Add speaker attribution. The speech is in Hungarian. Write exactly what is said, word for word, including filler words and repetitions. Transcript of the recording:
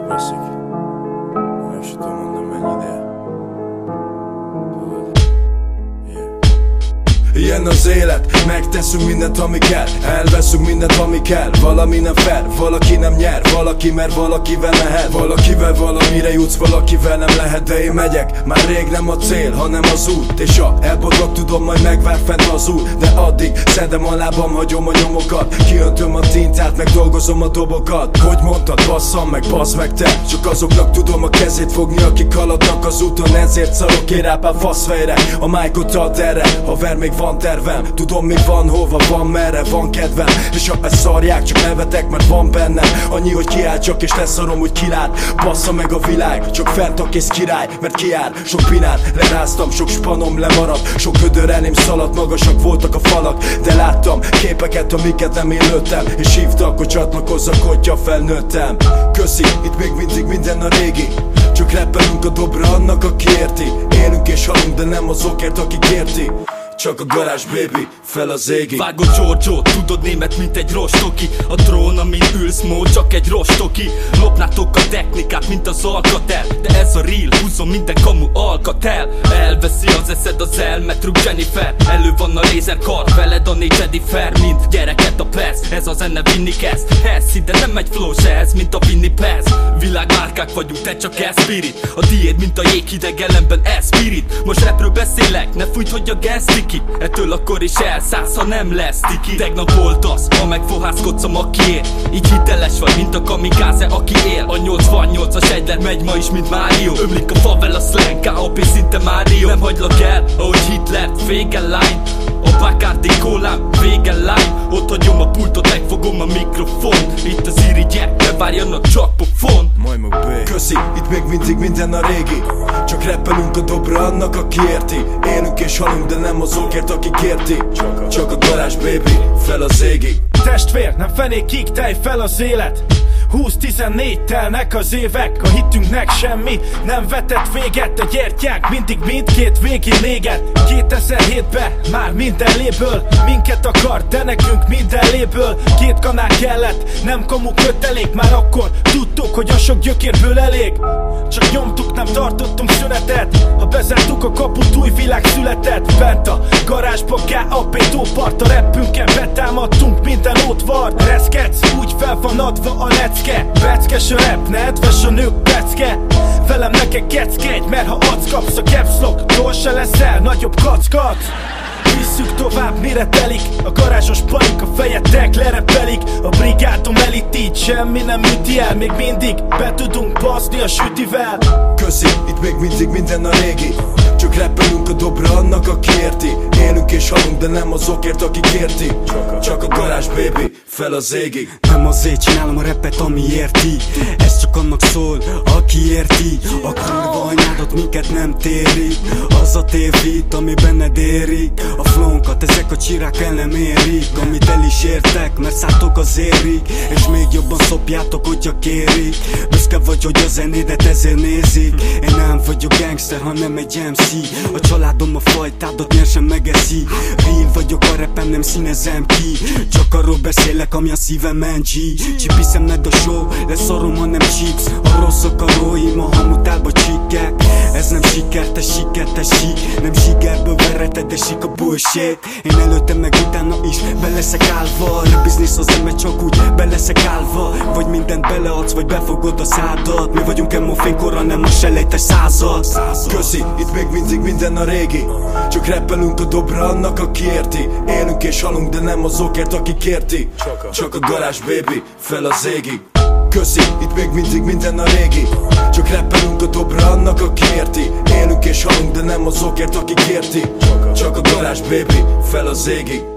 Speaker 1: veszik. El sem tudom mondani mennyi ideje. Tudod? Yeah. Ilyen az élet, megteszünk mindent ami kell, elveszünk mindent ami kell. Valami nem fair, valaki nem nyer, valaki mert valakivel mehet. Valakivel valamire jutsz, valakivel nem lehet. De én megyek, már rég nem a cél, hanem az út. És ha elbotlok tudom majd megvár fent az út. De addig szedem a lábam, hagyom a nyomokat, kiöntöm a tintát, meg dolgozom a dobokat. Hogy mondtad, basszam meg, bassz meg te. Csak azoknak tudom a kezét fogni, akik haladnak az úton. Ezért szarok én rápál faszfejre, a májkot ad erre. Haver még van tervem, tudom mi van, hova van, merre van kedvem. És ha ezt szarják, csak nevetek, mert van bennem annyi, hogy kiáltsak és leszarom, hogy kilát. Bassza meg a világ, csak fent a kész király, mert kiár, sok pinát leráztam, sok spanom lemaradt, sok gödör elém szaladt, magasak voltak a falak. De láttam képeket, amiket nem én lőttem, és hívtak, hogy csatlakozzak, hogyha felnőttem. Köszi, itt még mindig minden a régi, csak rappelünk a dobra annak, aki érti. Élünk és halunk, de nem azokért, akik érti. Csak a garázs, baby, fel az égig.
Speaker 2: Vágod Giorgio, tudod német, mint egy rostoki. A drón, amin ülsz, mó, csak egy rostoki. Lopnátok a technikát, mint az Alcatel. De ez a real, húzom minden kamu Alcatel. Elveszi az eszed az elmet, rúg Jennifer. Elő van a lézerkar, veled a négy Jennifer. Mint gyereket a perc, ez a zene vinni kezd. Ez ide nem egy flow se ez, mint a Winnie Pez. Világmárkák vagyunk, te csak ez spirit. A diéd, mint a jéghideg ellenben ez spirit. Most rapről beszélek, ne fújt, hogy a gesztik. Ettől akkor is elszállsz, ha nem lesz tiki. Tegnap voltasz, ha megfohászkodsz a makiért. Így hiteles vagy, mint a kamikáze, aki él. A nyolcvannyolcas egyler megy ma is, mint Mário. Ömlik a favela slang, ká á pé szinte Mário. Nem hagylak el, ahogy Hitlert, vége line. A Bacardi kólám, vége line. Ott hagyom a pultot, megfogom a mikrofon. Itt az irigyek, ne várjanak csak pofon.
Speaker 1: Köszi, itt még mindig minden a régi, csak rappelünk a dobra annak, aki érti. Élünk és halunk, de nem azokért, akik érti. Csak a garázs, baby, fel az égig.
Speaker 3: Testvér, nem fenékig, tej fel az élet. húsz-tizennégy telnek az évek, a hitünknek semmi nem vetett véget. A gyertyák mindig mindkét végén éget. kétezer-hétben már minden léből minket akar, de nekünk minden léből két kanál kellett, nem kamu kötelék. Már akkor tudtuk, hogy a sok gyökérből elég. Csak nyomtuk, nem tartottunk szünetet. Ha bezártuk a kaput, új világ született. Bent a garázsba, ká á pé tópart. A rappünken betámadtunk, minden ott van. Reszketsz, úgy fel van adva a lecke. Peckes a rap, nedves a nők pecke. Velem neked keckedj, mert ha adsz kapsz a caps lock-tól se leszel nagyobb kackat. Visszük tovább, mire telik a garázsos panik, a fejetek lerepelik. A brigádom elit, így semmi nem üti el. Még mindig be tudunk baszni a sütivel.
Speaker 1: Köszi, itt még mindig minden a régi, csak rappelünk a dobra annak, aki érti. Élünk és halunk, de nem azokért, akik érti. Csak a garázs, baby, fel az égig.
Speaker 4: Nem azért csinálom a rappet, ami érti. Ez csak annak szól, aki érti. A kurva anyádat minket nem téri. Az a tévít, ami benned éri. A flónkat ezek a csirák el nem érik. Amit el is értek, mert szálltok az érig. És még jobban szopjátok, hogyha kérik. Büszke vagy, hogy a zenédet ezért nézik. Én nem vagyok gangster, hanem egy em cé. A családom a fajtádat nyersen megeszi. Real vagyok a rapem, nem színezem ki. Csak arról beszélek, ami a szívemen G. Csipiszem ned a show, leszarom, hanem chips. A rosszok a róim, a hamutálba csikkek. Ez nem siker, te siker, te sík. Nem sikerből verheted, de sik a bullshit. Én előttem meg utána is be leszek állva. A biznisz az nem csak úgy be leszek állva. Vagy mindent beleadsz, vagy befogod a szádat. Mi vagyunk emo fénykorra, nem a selejtes század.
Speaker 1: Köszi, itt még mindig minden a régi, csak rappelünk a dobra annak, aki érti. Élünk és halunk, de nem azokért, akik érti. Csak a garázs, baby, fel az égig. Köszi, itt még mindig minden a régi, csak rappelünk a dobra annak, aki érti. Élünk és halunk, de nem azokért, akik érti. Csak a garázs, baby, fel az égig.